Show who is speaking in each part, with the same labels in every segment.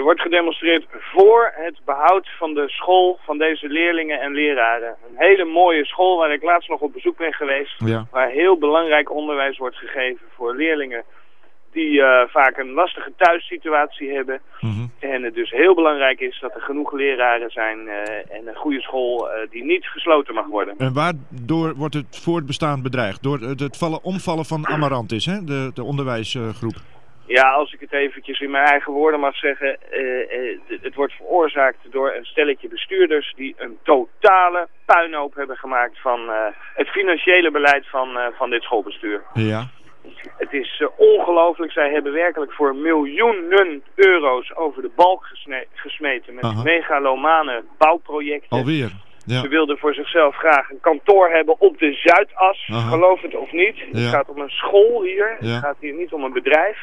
Speaker 1: wordt gedemonstreerd voor het behoud van de school van deze leerlingen en leraren. Een hele mooie school waar ik laatst nog op bezoek ben geweest.
Speaker 2: Ja.
Speaker 1: Waar heel belangrijk onderwijs wordt gegeven voor leerlingen die vaak een lastige thuissituatie hebben. En het dus heel belangrijk is dat er genoeg leraren zijn en een goede school die niet gesloten mag worden.
Speaker 2: En waardoor wordt het voortbestaan bedreigd? Door het omvallen van Amarantis, hè? De onderwijsgroep.
Speaker 1: Ja, als ik het eventjes in mijn eigen woorden mag zeggen, het wordt veroorzaakt door een stelletje bestuurders die een totale puinhoop hebben gemaakt van het financiële beleid van dit schoolbestuur.
Speaker 2: Ja.
Speaker 1: Het is ongelooflijk. Zij hebben werkelijk voor miljoenen euro's over de balk gesmeten met megalomane bouwprojecten.
Speaker 2: Alweer? Ja.
Speaker 1: Ze wilden voor zichzelf graag een kantoor hebben op de Zuidas, geloof het of niet.
Speaker 2: Ja.
Speaker 1: Het gaat om een school hier,
Speaker 2: Ja.
Speaker 1: het gaat hier niet om een bedrijf.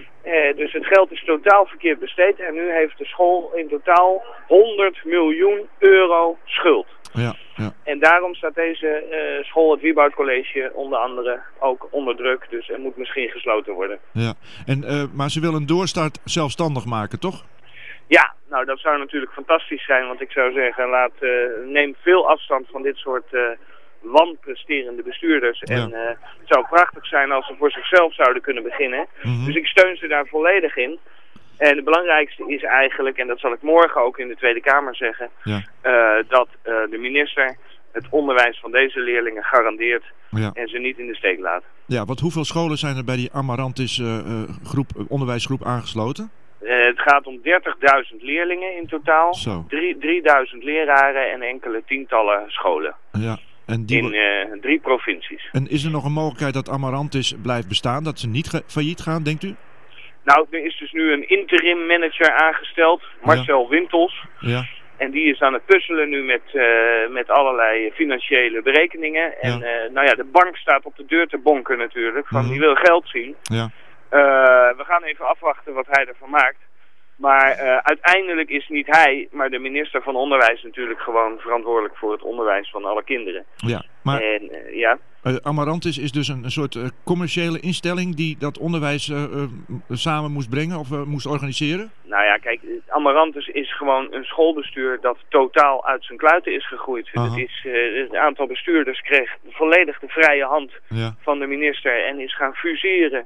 Speaker 1: Dus het geld is totaal verkeerd besteed en nu heeft de school in totaal 100 miljoen euro schuld.
Speaker 2: Ja, ja.
Speaker 1: En daarom staat deze school, het Wieboud College, onder andere ook onder druk. Dus er moet misschien gesloten worden.
Speaker 2: Ja. Maar ze willen een doorstart zelfstandig maken, toch?
Speaker 1: Ja, nou dat zou natuurlijk fantastisch zijn. Want ik zou zeggen, neem veel afstand van dit soort wanpresterende bestuurders.
Speaker 2: Ja.
Speaker 1: En het zou prachtig zijn als ze voor zichzelf zouden kunnen beginnen. Dus ik steun ze daar volledig in. En het belangrijkste is eigenlijk, en dat zal ik morgen ook in de Tweede Kamer zeggen, dat de minister het onderwijs van deze leerlingen garandeert en ze niet in de steek laat.
Speaker 2: Ja, want hoeveel scholen zijn er bij die Amarantis onderwijsgroep aangesloten?
Speaker 1: Het gaat om 30.000 leerlingen in totaal, 3.000 leraren en enkele tientallen scholen.
Speaker 2: Ja. En
Speaker 1: in 3 provincies.
Speaker 2: En is er nog een mogelijkheid dat Amarantis blijft bestaan, dat ze niet failliet gaan, denkt u?
Speaker 1: Nou, er is dus nu een interim manager aangesteld, Marcel Wintels.
Speaker 2: Ja.
Speaker 1: En die is aan het puzzelen nu met allerlei financiële berekeningen. En de bank staat op de deur te bonken natuurlijk, van die wil geld zien.
Speaker 2: Ja.
Speaker 1: We gaan even afwachten wat hij ervan maakt. Maar uiteindelijk is niet hij, maar de minister van Onderwijs natuurlijk gewoon verantwoordelijk voor het onderwijs van alle kinderen.
Speaker 2: Ja, maar Amarantis is dus een soort commerciële instelling die dat onderwijs samen moest brengen of moest organiseren?
Speaker 1: Nou ja, kijk, Amarantis is gewoon een schoolbestuur dat totaal uit zijn kluiten is gegroeid. Het aantal bestuurders kreeg volledig de vrije hand van de minister en is gaan fuseren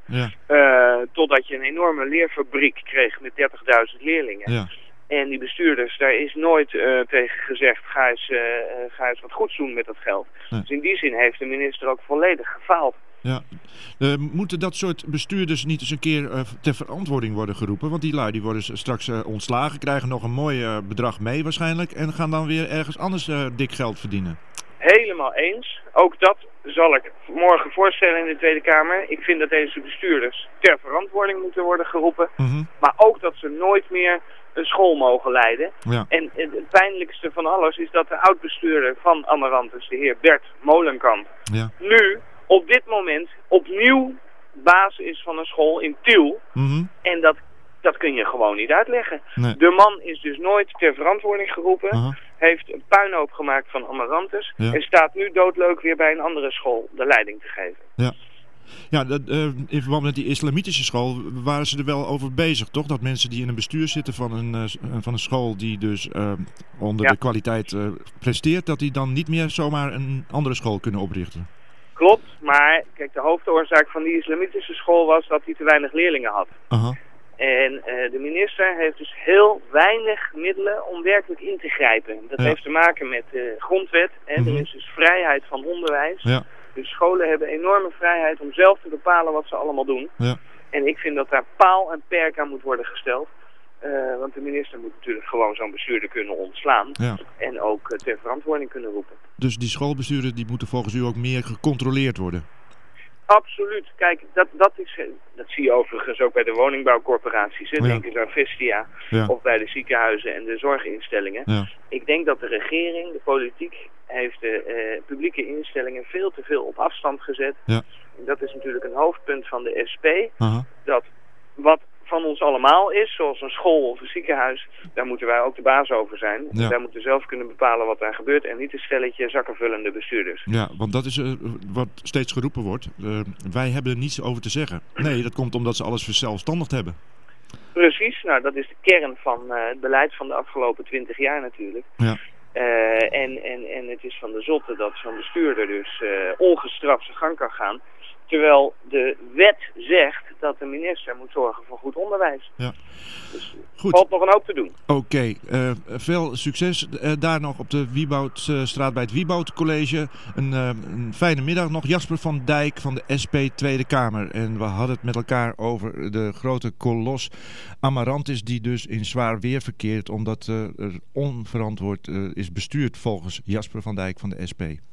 Speaker 1: totdat je een enorme leerfabriek kreeg met 30.000 leerlingen.
Speaker 2: Ja.
Speaker 1: En die bestuurders, daar is nooit tegen gezegd, ga eens wat goeds doen met dat geld. Dus in die zin heeft de minister ook volledig gefaald.
Speaker 2: Ja. Moeten dat soort bestuurders niet eens een keer ter verantwoording worden geroepen? Want die lui die worden straks ontslagen, krijgen nog een mooi bedrag mee waarschijnlijk en gaan dan weer ergens anders dik geld verdienen.
Speaker 1: Helemaal eens. Ook dat zal ik morgen voorstellen in de Tweede Kamer. Ik vind dat deze bestuurders ter verantwoording moeten worden geroepen. Maar ook dat ze nooit meer een school mogen leiden.
Speaker 2: Ja.
Speaker 1: En het pijnlijkste van alles is dat de oud-bestuurder van Amarantis, de heer Bert Molenkamp, nu op dit moment opnieuw baas is van een school in Tiel. En dat kun je gewoon niet uitleggen.
Speaker 2: Nee.
Speaker 1: De man is dus nooit ter verantwoording geroepen, heeft een puinhoop gemaakt van Amarantis en staat nu doodleuk weer bij een andere school de leiding te geven.
Speaker 2: Ja. Ja, in verband met die islamitische school waren ze er wel over bezig, toch? Dat mensen die in een bestuur zitten van een school die dus onder de kwaliteit presteert, dat die dan niet meer zomaar een andere school kunnen oprichten.
Speaker 1: Klopt, maar kijk, de hoofdoorzaak van die islamitische school was dat hij te weinig leerlingen had. En de minister heeft dus heel weinig middelen om werkelijk in te grijpen. Dat heeft te maken met de grondwet. Er is dus vrijheid van onderwijs.
Speaker 2: Ja.
Speaker 1: Dus scholen hebben enorme vrijheid om zelf te bepalen wat ze allemaal doen.
Speaker 2: Ja.
Speaker 1: En ik vind dat daar paal en perk aan moet worden gesteld. Want de minister moet natuurlijk gewoon zo'n bestuurder kunnen ontslaan. Ja. En ook ter verantwoording kunnen roepen.
Speaker 2: Dus die schoolbestuurders die moeten volgens u ook meer gecontroleerd worden?
Speaker 1: Absoluut. Kijk, dat zie je overigens ook bij de woningbouwcorporaties. Denk eens aan Vestia of bij de ziekenhuizen en de zorginstellingen. Ja. Ik denk dat de regering, de politiek, heeft de publieke instellingen veel te veel op afstand gezet. Ja. En dat is natuurlijk een hoofdpunt van de SP. Dat wat van ons allemaal is, zoals een school of een ziekenhuis, daar moeten wij ook de baas over zijn. Ja. Wij moeten zelf kunnen bepalen wat daar gebeurt en niet een stelletje zakkenvullende bestuurders.
Speaker 2: Ja, want dat is wat steeds geroepen wordt. Wij hebben er niets over te zeggen. Nee, dat komt omdat ze alles verzelfstandigd hebben.
Speaker 1: Precies, nou dat is de kern van het beleid van de afgelopen 20 jaar natuurlijk.
Speaker 2: Ja.
Speaker 1: En het is van de zotte dat zo'n bestuurder dus ongestraft zijn gang kan gaan. Terwijl de wet zegt dat de minister moet zorgen voor goed onderwijs.
Speaker 2: Ja.
Speaker 1: Dus
Speaker 2: goed.
Speaker 1: valt nog een hoop te doen.
Speaker 2: Oké, veel succes daar nog op de Wieboudstraat bij het Wieboud College. Een fijne middag nog. Jasper van Dijk van de SP Tweede Kamer. En we hadden het met elkaar over de grote kolos Amarantis die dus in zwaar weer verkeert omdat er onverantwoord is bestuurd volgens Jasper van Dijk van de SP.